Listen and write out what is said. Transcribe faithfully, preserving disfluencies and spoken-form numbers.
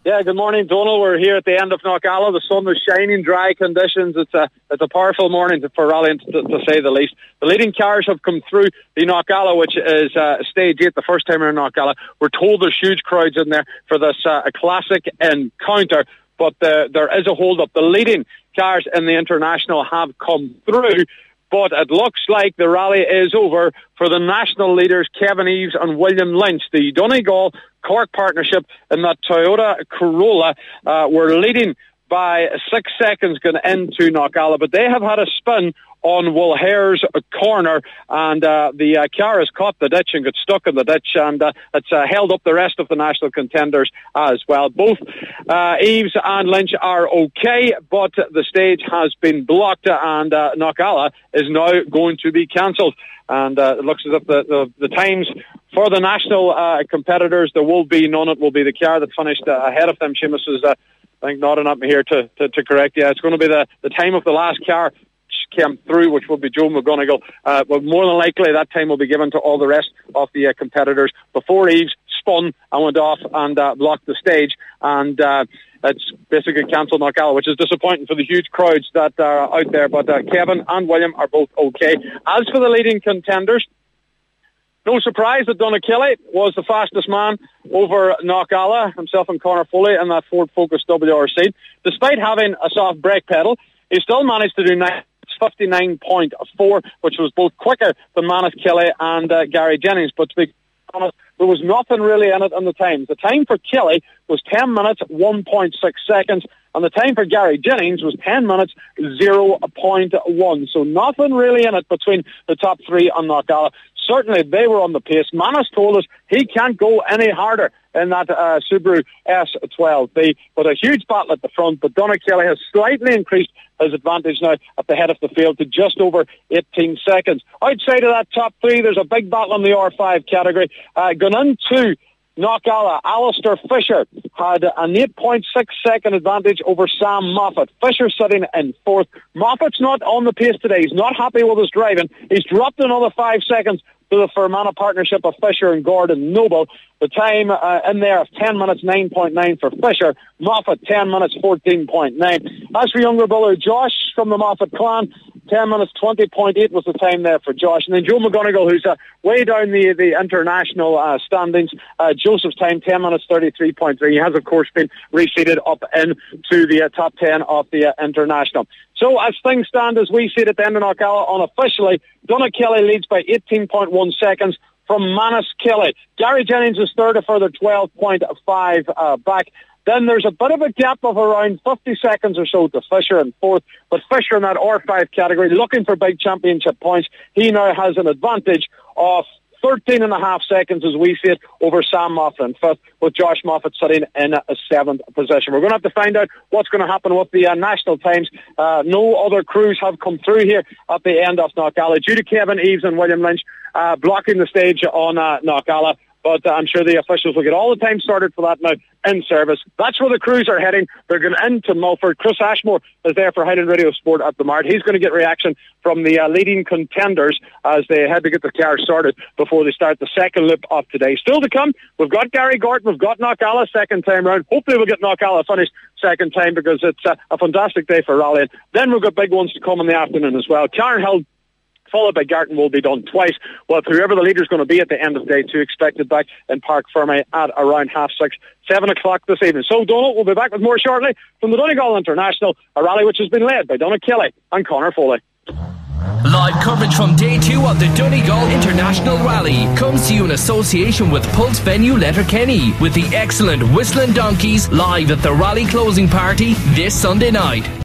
Yeah, good morning, Donald. We're here at the end of Knockalla. The sun is shining, dry conditions. It's a it's a powerful morning for rallying, to, to say the least. The leading cars have come through the Knockalla, which is uh, stage eight, the first time in Knockalla. We're told there's huge crowds in there for this uh, a classic encounter, but uh, there is a hold-up. The leading cars in the International have come through, but it looks like the rally is over for the national leaders, Kevin Eves and William Lynch. The Donegal Cork partnership in that Toyota Corolla uh, were leading by six seconds going into Knockalla, but they have had a spin on Woolhare's corner, and uh, the uh, car has caught the ditch and got stuck in the ditch, and uh, it's uh, held up the rest of the national contenders as well. Both uh, Eves and Lynch are okay, but the stage has been blocked, and uh, Knockalla is now going to be cancelled. And uh, it looks as if the, the, the times for the national uh, competitors, there will be none. It will be the car that finished uh, ahead of them. Seamus is, uh, I think, nodding at me here to, to, to correct. Yeah, it's going to be the, the time of the last car came through, which will be Joe McGonigal. Uh, but more than likely, that time will be given to all the rest of the uh, competitors before Eves spun and went off and uh, blocked the stage. And uh, it's basically cancelled Knockalla, which is disappointing for the huge crowds that are out there. But uh, Kevin and William are both okay. As for the leading contenders, no surprise that Donaghkelly was the fastest man over Knockalla, himself and Conor Foley in that Ford Focus W R C. Despite having a soft brake pedal, he still managed to do nine. fifty-nine point four, which was both quicker than Manus Kelly and uh, Gary Jennings. But to be honest, there was nothing really in it in the times. The time for Kelly was ten minutes, one point six seconds, and the time for Gary Jennings was ten minutes, zero point one. So nothing really in it between the top three on Knockalla. Certainly they were on the pace. Manus told us he can't go any harder in that uh, Subaru S twelve B. But a huge battle at the front, but Donaghkelly has slightly increased his advantage now at the head of the field to just over eighteen seconds. Outside of that top three, there's a big battle in the R five category. Uh, going into Knockalla, Alistair Fisher had an eight point six second advantage over Sam Moffat. Fisher sitting in fourth. Moffat's not on the pace today. He's not happy with his driving. He's dropped another five seconds to the Fermanagh partnership of Fisher and Gordon Noble. The time uh, in there of ten minutes, nine point nine for Fisher. Moffat, ten minutes, fourteen point nine. As for younger brother Josh from the Moffat clan, ten minutes, twenty point eight was the time there for Josh. And then Joe McGonigal, who's uh, way down the, the international uh, standings, uh, Joseph's time, ten minutes, thirty-three point three. He has, of course, been reseeded up into the uh, top ten of the uh, international. So as things stand, as we see it at the end of Knockalla, unofficially, Donaghkelly leads by eighteen point one seconds from Manus Kelly. Gary Jennings is third, a further twelve point five uh, back. Then there's a bit of a gap of around fifty seconds or so to Fisher in fourth, but Fisher in that R five category, looking for big championship points, he now has an advantage of thirteen and a half seconds as we see it over Sam Moffat in fifth, with Josh Moffat sitting in a seventh position. We're going to have to find out what's going to happen with the uh, national times. Uh, no other crews have come through here at the end of Knockalla due to Kevin Eves and William Lynch uh, blocking the stage on uh, Knockalla. But uh, I'm sure the officials will get all the time started for that now in service. That's where the crews are heading. They're going into Mulford. Chris Ashmore is there for Highland Radio Sport at the Mart. He's going to get reaction from the uh, leading contenders as they head to get the car started before they start the second loop of today. Still to come, we've got Gary Gorton, we've got Knockalla second time round. Hopefully we'll get Knockalla finished second time because it's uh, a fantastic day for rallying. Then we've got big ones to come in the afternoon as well. Carnhill followed by Garton will be done twice, with whoever the leader is going to be at the end of day two expected back in Park Ferme at around half six, seven o'clock this evening. So Donald will be back with more shortly from the Donegal International, a rally which has been led by Donaghkelly and Conor Foley. Live coverage from day two of the Donegal International Rally comes to you in association with Pulse Venue Letterkenny, with the excellent Whistling Donkeys live at the rally closing party this Sunday night.